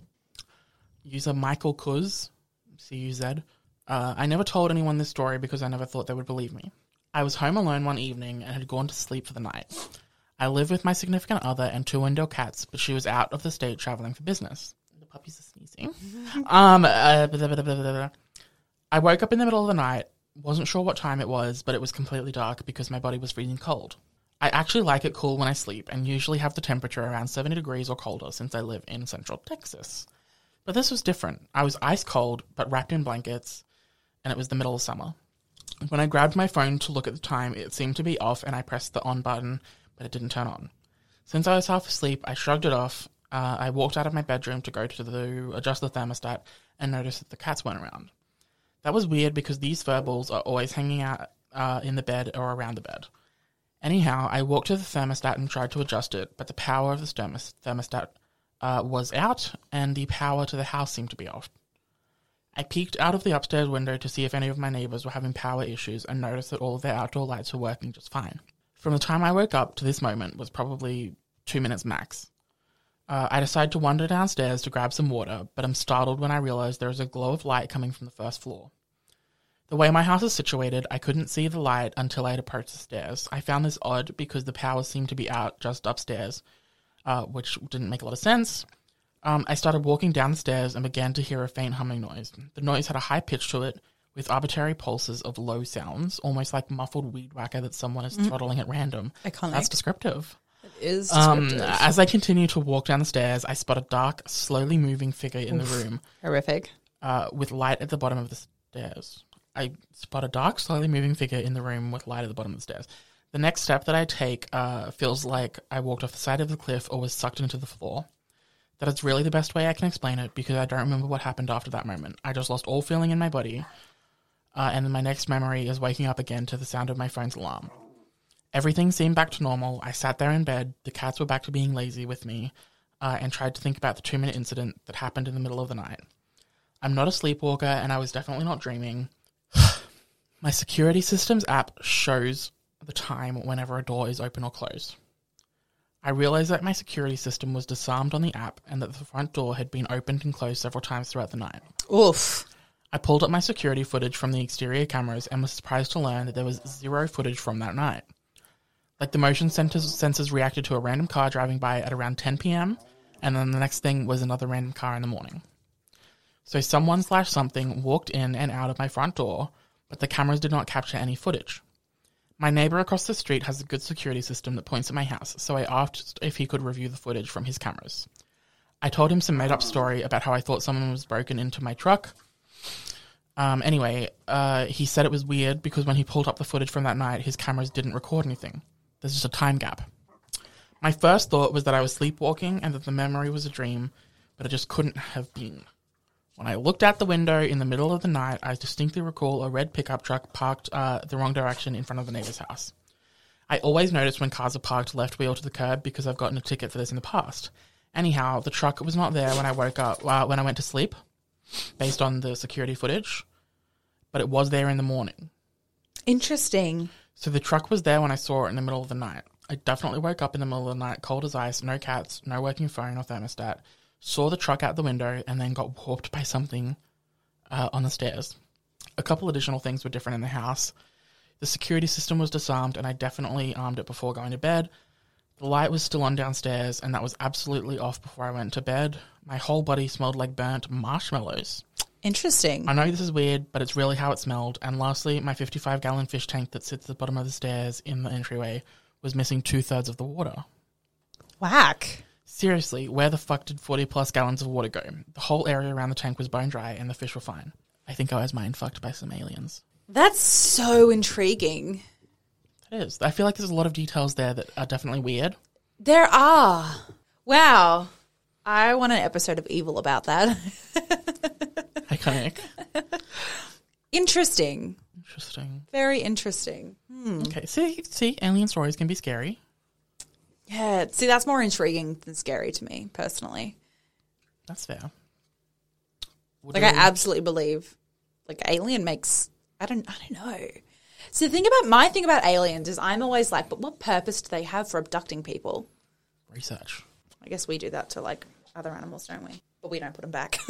User Michael Kuz, C U Z. Uh, I never told anyone this story because I never thought they would believe me. I was home alone one evening and had gone to sleep for the night. I live with my significant other and two indoor cats, but she was out of the state traveling for business. The puppies are sneezing. um, uh, blah, blah, blah, blah, blah. I woke up in the middle of the night. Wasn't sure what time it was, but it was completely dark because my body was freezing cold. I actually like it cool when I sleep and usually have the temperature around seventy degrees or colder since I live in central Texas. But this was different. I was ice cold, but wrapped in blankets, and it was the middle of summer. When I grabbed my phone to look at the time, it seemed to be off and I pressed the on button, but it didn't turn on. Since I was half asleep, I shrugged it off. Uh, I walked out of my bedroom to go to the adjust the thermostat and noticed that the cats weren't around. That was weird because these furballs are always hanging out uh, in the bed or around the bed. Anyhow, I walked to the thermostat and tried to adjust it, but the power of the thermos- thermostat uh, was out and the power to the house seemed to be off. I peeked out of the upstairs window to see if any of my neighbours were having power issues and noticed that all of their outdoor lights were working just fine. From the time I woke up to this moment was probably two minutes max. Uh, I decided to wander downstairs to grab some water, but I'm startled when I realize there is a glow of light coming from the first floor. The way my house is situated, I couldn't see the light until I had approached the stairs. I found this odd because the power seemed to be out just upstairs, uh, which didn't make a lot of sense. Um, I started walking down the stairs and began to hear a faint humming noise. The noise had a high pitch to it, with arbitrary pulses of low sounds, almost like muffled weed whacker that someone is throttling at random. Iconic. That's descriptive. Is Um, as I continue to walk down the stairs, I spot a dark, slowly moving figure in Oof. the room horrific. uh, with light at the bottom of the stairs. I spot a dark, slowly moving figure in the room with light at the bottom of the stairs. The next step that I take uh, feels like I walked off the side of the cliff or was sucked into the floor. That is really the best way I can explain it because I don't remember what happened after that moment. I just lost all feeling in my body, uh, and my next memory is waking up again to the sound of my phone's alarm. Everything seemed back to normal. I sat there in bed, the cats were back to being lazy with me, uh, and tried to think about the two-minute incident that happened in the middle of the night. I'm not a sleepwalker, and I was definitely not dreaming. My security systems app shows the time whenever a door is open or closed. I realized that my security system was disarmed on the app and that the front door had been opened and closed several times throughout the night. Oof. I pulled up my security footage from the exterior cameras and was surprised to learn that there was zero footage from that night. Like the motion sensors, sensors reacted to a random car driving by at around ten p.m. and then the next thing was another random car in the morning. So someone slash something walked in and out of my front door, but the cameras did not capture any footage. My neighbour across the street has a good security system that points at my house, so I asked if he could review the footage from his cameras. I told him some made-up story about how I thought someone was broken into my truck. Um, anyway, uh, he said it was weird because when he pulled up the footage from that night, his cameras didn't record anything. There's just a time gap. My first thought was that I was sleepwalking and that the memory was a dream, but it just couldn't have been. When I looked out the window in the middle of the night, I distinctly recall a red pickup truck parked uh, the wrong direction in front of the neighbour's house. I always notice when cars are parked left wheel to the curb because I've gotten a ticket for this in the past. Anyhow, the truck was not there when I woke up, uh, when I went to sleep, based on the security footage, but it was there in the morning. Interesting. So the truck was there when I saw it in the middle of the night. I definitely woke up in the middle of the night, cold as ice, no cats, no working phone or thermostat, saw the truck out the window, and then got warped by something uh, on the stairs. A couple additional things were different in the house. The security system was disarmed, and I definitely armed it before going to bed. The light was still on downstairs, and that was absolutely off before I went to bed. My whole body smelled like burnt marshmallows. Interesting. I know this is weird, but it's really how it smelled. And lastly, my fifty-five gallon fish tank that sits at the bottom of the stairs in the entryway was missing two-thirds of the water. Whack. Seriously, where the fuck did forty plus gallons of water go? The whole area around the tank was bone dry, and the fish were fine. I think I was mind fucked by some aliens. That's so intriguing. It is. I feel like there's a lot of details there that are definitely weird. There are. Wow. I want an episode of Evil about that. Iconic. Interesting. Interesting. Very interesting. Hmm. Okay, see, see, alien stories can be scary. Yeah. See, that's more intriguing than scary to me, personally. That's fair. We'll Like, do- I absolutely believe, like, Alien makes, I don't, I don't know. So the thing about, my thing about aliens is I'm always like, but what purpose do they have for abducting people? Research. I guess we do that to, like, other animals, don't we? But we don't put them back.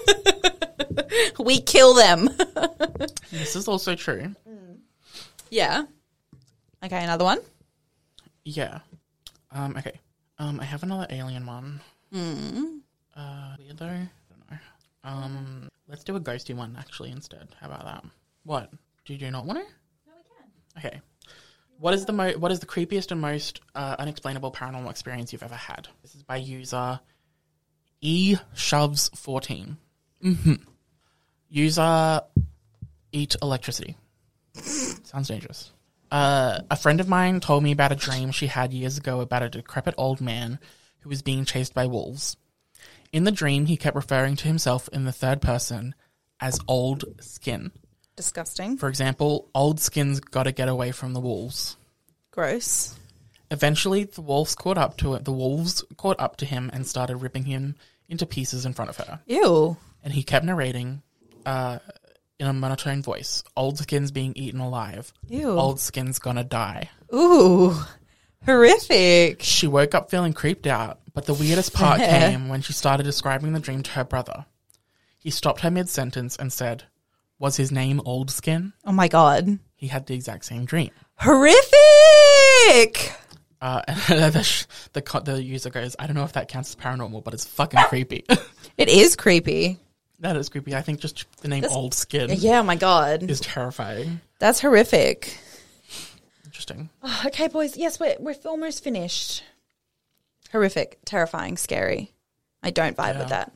We kill them. This is also true. Yeah. Okay, another one. Yeah. Um, okay. Um, I have another alien one. Mm. Uh, weird though. I don't know. Um, let's do a ghosty one actually instead. How about that? What? Do you not want to? No, we can. Okay. What is the mo- What is the creepiest and most uh, unexplainable paranormal experience you've ever had? This is by user e shoves fourteen. Mm-hmm. User eat electricity. Sounds dangerous. Uh, a friend of mine told me about a dream she had years ago about a decrepit old man who was being chased by wolves. In the dream, he kept referring to himself in the third person as old skin. Disgusting. For example, old skin's got to get away from the wolves. Gross. Eventually, the wolves caught up to it. The wolves caught up to him and started ripping him into pieces in front of her. Ew. And he kept narrating uh, in a monotone voice, old skin's being eaten alive. Ew. Old skin's gonna die. Ooh. Horrific. She woke up feeling creeped out, but the weirdest part came when she started describing the dream to her brother. He stopped her mid-sentence and said, was his name Old Skin? Oh my God. He had the exact same dream. Horrific. Uh, and the, sh- the, co- the user goes, I don't know if that counts as paranormal, but it's fucking creepy. It is creepy. That is creepy. I think just the name Old Skin Yeah, oh my God. is terrifying. That's horrific. Interesting. Oh, okay, boys. Yes, we're, we're almost finished. Horrific, terrifying, scary. I don't vibe Yeah. with that.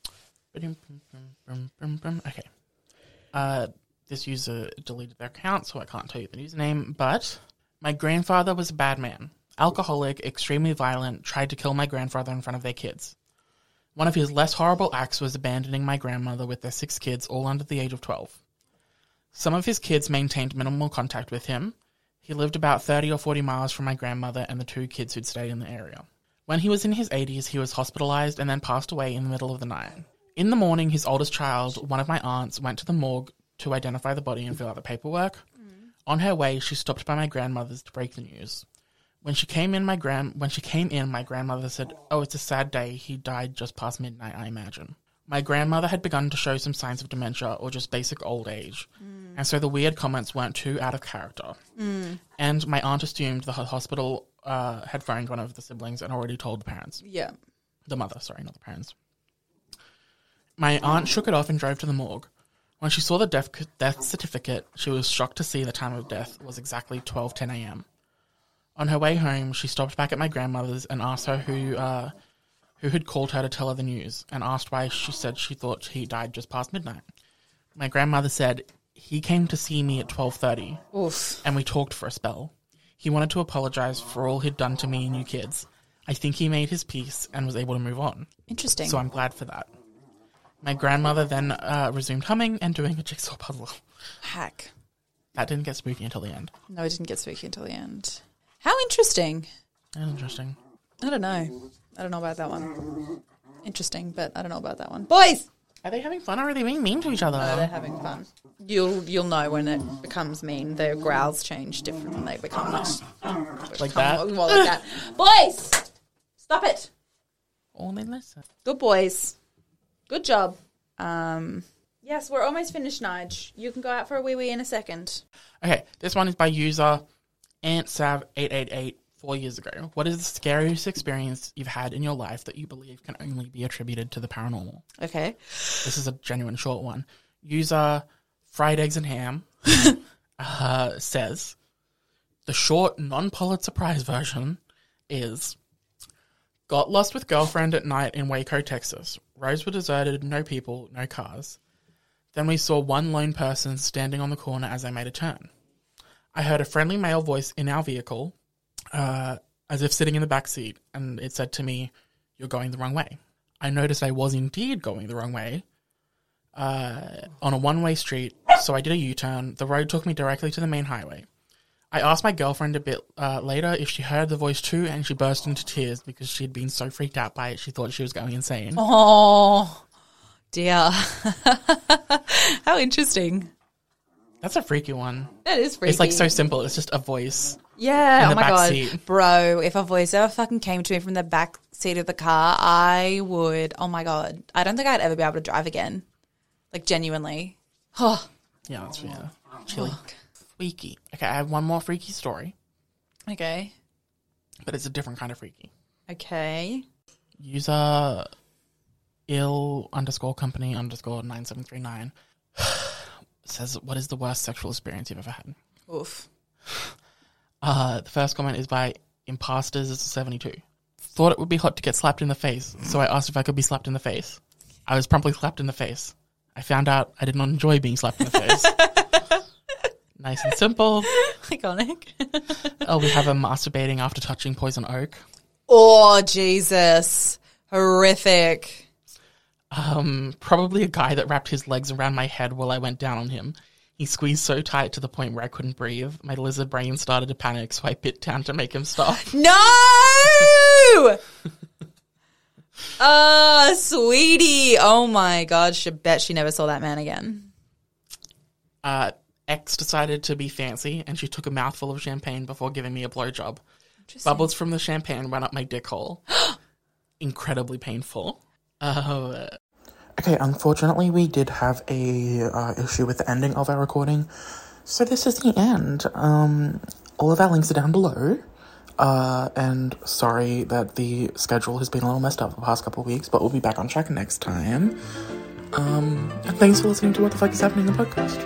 Okay. Uh, this user deleted their account, so I can't tell you the username, but my grandfather was a bad man. Alcoholic, extremely violent, tried to kill my grandfather in front of their kids. One of his less horrible acts was abandoning my grandmother with their six kids, all under the age of twelve. Some of his kids maintained minimal contact with him. He lived about thirty or forty miles from my grandmother and the two kids who'd stayed in the area. When he was in his eighties, he was hospitalized and then passed away in the middle of the night. In the morning, his oldest child, one of my aunts, went to the morgue to identify the body and fill out the paperwork. Mm. On her way, she stopped by my grandmother's to break the news. When she came in, my grand when she came in, my grandmother said, "Oh, it's a sad day. He died just past midnight, I imagine." My grandmother had begun to show some signs of dementia or just basic old age, mm. and so the weird comments weren't too out of character. Mm. And my aunt assumed the hospital uh, had phoned one of the siblings and already told the parents. Yeah. The mother, sorry, not the parents. My aunt shook it off and drove to the morgue. When she saw the death, death certificate, she was shocked to see the time of death was exactly twelve ten a.m. On her way home, she stopped back at my grandmother's and asked her who uh, who had called her to tell her the news, and asked why she said she thought he died just past midnight. My grandmother said, he came to see me at twelve thirty, Oof. and we talked for a spell. He wanted to apologize for all he'd done to me and you kids. I think he made his peace and was able to move on. Interesting. So I'm glad for that. My grandmother then uh, resumed humming and doing a jigsaw puzzle. Hack. That didn't get spooky until the end. No, it didn't get spooky until the end. How interesting. That's interesting. I don't know. I don't know about that one. Interesting, but I don't know about that one. Boys! Are they having fun or are they being mean to each other? No, they're having fun. You'll you'll know when it becomes mean. Their growls change different when they become like, Like that? More like that. Boys! Stop it. Oh, they listen. Good boys. Good job. Um, Yes, we're almost finished, Nige. You can go out for a wee wee in a second. Okay, this one is by user antsav eight eight eight four years ago. What is the scariest experience you've had in your life that you believe can only be attributed to the paranormal? Okay. This is a genuine short one. User fried eggs and ham uh, says, the short non-Pulitzer Prize version is, got lost with girlfriend at night in Waco, Texas. Roads were deserted, no people, no cars. Then we saw one lone person standing on the corner as I made a turn. I heard a friendly male voice in our vehicle, uh, as if sitting in the back seat, and it said to me, you're going the wrong way. I noticed I was indeed going the wrong way, uh, on a one-way street, so I did a U-turn. The road took me directly to the main highway. I asked my girlfriend a bit uh, later if she heard the voice too, and she burst into tears because she'd been so freaked out by it she thought she was going insane. Oh, dear. How interesting. That's a freaky one. That is freaky. It's like so simple. It's just a voice. Yeah. in the Oh my back God. seat. Bro, if a voice ever fucking came to me from the back seat of the car, I would, oh my God. I don't think I'd ever be able to drive again. Like, genuinely. Oh. Yeah, that's yeah. Chilly. Freaky. Okay, I have one more freaky story, Okay. but it's a different kind of freaky. Okay. User ill underscore company underscore nine seven three nine says, what is the worst sexual experience you've ever had? Oof. Uh, the first comment is by imposters seventy-two. Thought it would be hot to get slapped in the face, so I asked if I could be slapped in the face. I was promptly slapped in the face. I found out I did not enjoy being slapped in the face. Nice and simple. Iconic. Oh, we have a masturbating after touching poison oak. Oh, Jesus. Horrific. Um, probably a guy that wrapped his legs around my head while I went down on him. He squeezed so tight to the point where I couldn't breathe. My lizard brain started to panic, so I bit down to make him stop. No! Oh, sweetie. Oh, my God. She bet she never saw that man again. Uh, X decided to be fancy, and she took a mouthful of champagne before giving me a blowjob. Bubbles from the champagne went up my dick hole. Incredibly painful. Uh, okay, unfortunately, we did have a uh, issue with the ending of our recording, so this is the end. Um, all of our links are down below. Uh, and sorry that the schedule has been a little messed up the past couple of weeks, but we'll be back on track next time. Um, and thanks for listening to What the Fuck is Happening, the podcast.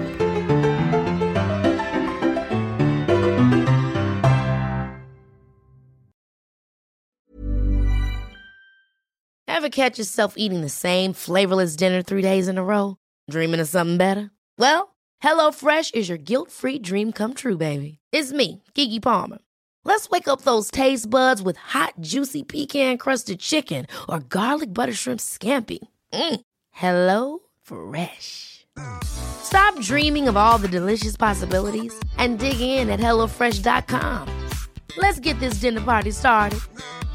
Ever catch yourself eating the same flavorless dinner three days in a row? Dreaming of something better? Well, HelloFresh is your guilt-free dream come true, baby. It's me, Keke Palmer. Let's wake up those taste buds with hot, juicy pecan-crusted chicken or garlic butter shrimp scampi. Mm. Hello Fresh. Stop dreaming of all the delicious possibilities and dig in at hello fresh dot com. Let's get this dinner party started.